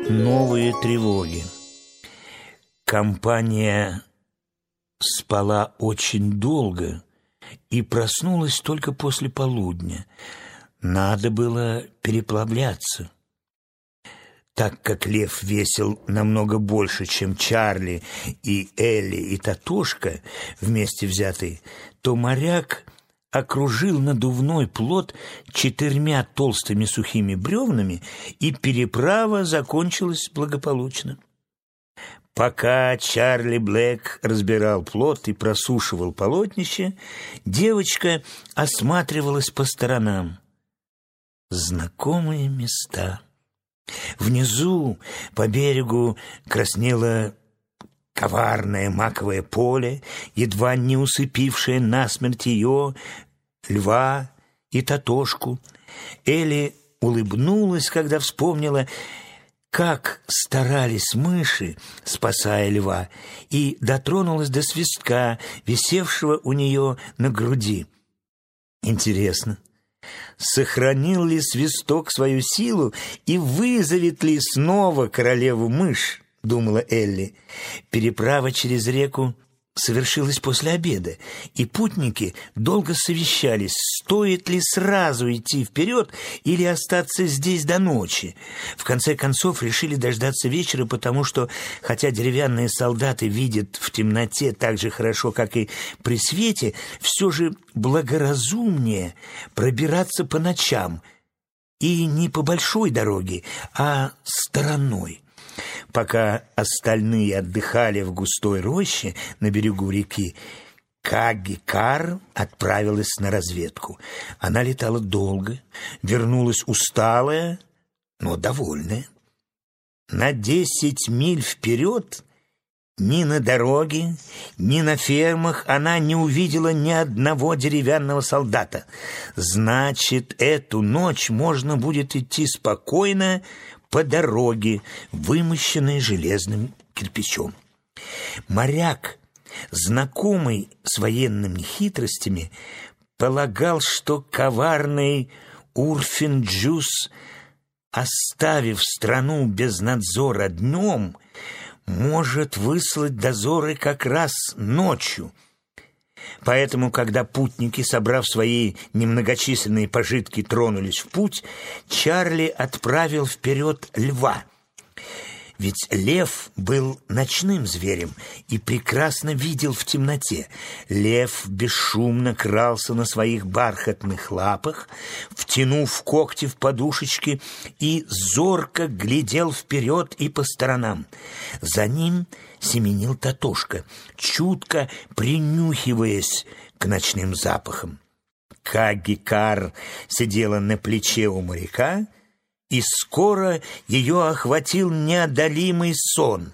Новые тревоги. Компания спала очень долго и проснулась только после полудня. Надо было переплавляться. Так как лев весил намного больше, чем Чарли и Элли и Татошка вместе взятые, то моряк окружил надувной плот 4 толстыми сухими бревнами, и переправа закончилась благополучно. Пока Чарли Блэк разбирал плот и просушивал полотнище, девочка осматривалась по сторонам. Знакомые места. Внизу по берегу краснело коварное маковое поле, едва не усыпившее насмерть ее, льва и Татошку. Элли улыбнулась, когда вспомнила, как старались мыши, спасая льва, и дотронулась до свистка, висевшего у нее на груди. Интересно, сохранил ли свисток свою силу и вызовет ли снова королеву-мышь, думала Элли. Переправа через реку совершилась после обеда, и путники долго совещались, стоит ли сразу идти вперед или остаться здесь до ночи. В конце концов решили дождаться вечера, потому что, хотя деревянные солдаты видят в темноте так же хорошо, как и при свете, все же благоразумнее пробираться по ночам, и не по большой дороге, а стороной. Пока остальные отдыхали в густой роще на берегу реки, Каги-Кар отправилась на разведку. Она летала долго, вернулась усталая, но довольная. На 10 миль вперед ни на дороге, ни на фермах она не увидела ни одного деревянного солдата. Значит, эту ночь можно будет идти спокойно по дороге, вымощенной железным кирпичом. Моряк, знакомый с военными хитростями, полагал, что коварный Урфин-Джюс, оставив страну без надзора днем, может выслать дозоры как раз ночью. Поэтому, когда путники, собрав свои немногочисленные пожитки, тронулись в путь, Чарли отправил вперед льва. Ведь лев был ночным зверем и прекрасно видел в темноте. Лев бесшумно крался на своих бархатных лапах, втянув когти в подушечки, и зорко глядел вперед и по сторонам. За ним семенил Татошка, чутко принюхиваясь к ночным запахам. Каги-Кар сидела на плече у моряка, и скоро ее охватил неодолимый сон.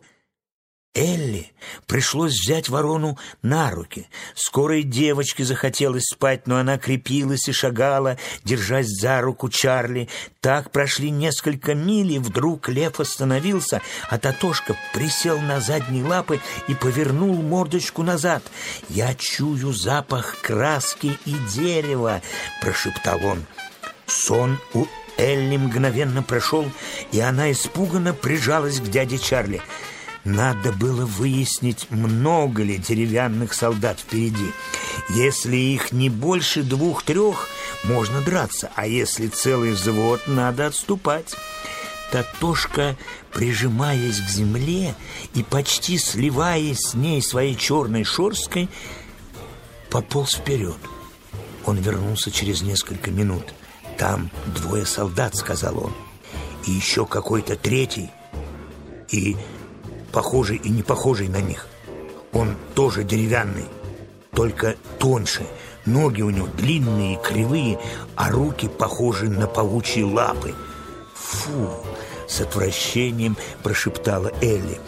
Элли пришлось взять ворону на руки. Скоро и девочке захотелось спать, но она крепилась и шагала, держась за руку Чарли. Так прошли несколько миль, и вдруг лев остановился, а Татошка присел на задние лапы и повернул мордочку назад. «Я чую запах краски и дерева», — прошептал он. Сон у Элли мгновенно прошел, и она испуганно прижалась к дяде Чарли. Надо было выяснить, много ли деревянных солдат впереди. Если их не больше 2-3, можно драться, а если целый взвод, надо отступать. Татошка, прижимаясь к земле и почти сливаясь с ней своей черной шерсткой, пополз вперед. Он вернулся через несколько минут. «Там 2 солдат», — сказал он, — «и еще какой-то третий, и похожий и не похожий на них. Он тоже деревянный, только тоньше. Ноги у него длинные и кривые, а руки похожи на паучьи лапы». «Фу!» — с отвращением прошептала Элли.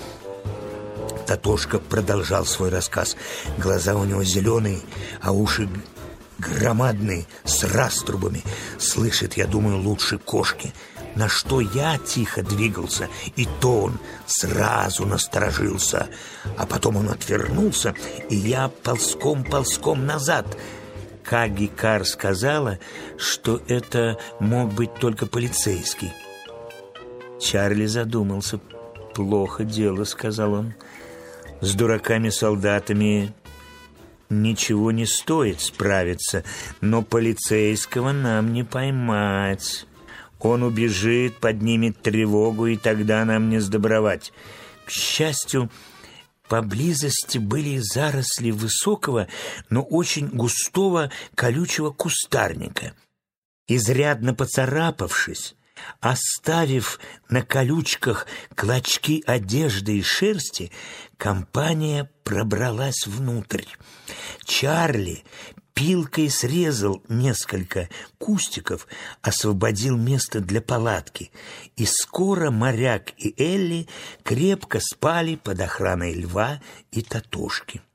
Татошка продолжал свой рассказ. Глаза у него зеленые, а уши громадные, с раструбами. Слышит, я думаю, лучше кошки. На что я тихо двигался, и то он сразу насторожился. А потом он отвернулся, и я ползком назад. Каги-Кар сказала, что это мог быть только полицейский. Чарли задумался. «Плохо дело», — сказал он. «С дураками-солдатами ничего не стоит справиться, но полицейского нам не поймать. Он убежит, поднимет тревогу, и тогда нам не сдобровать». К счастью, поблизости были заросли высокого, но очень густого колючего кустарника. Изрядно поцарапавшись, оставив на колючках клочки одежды и шерсти, компания пробралась внутрь. Чарли пилкой срезал несколько кустиков, освободил место для палатки, и скоро моряк и Элли крепко спали под охраной Льва и Татошки.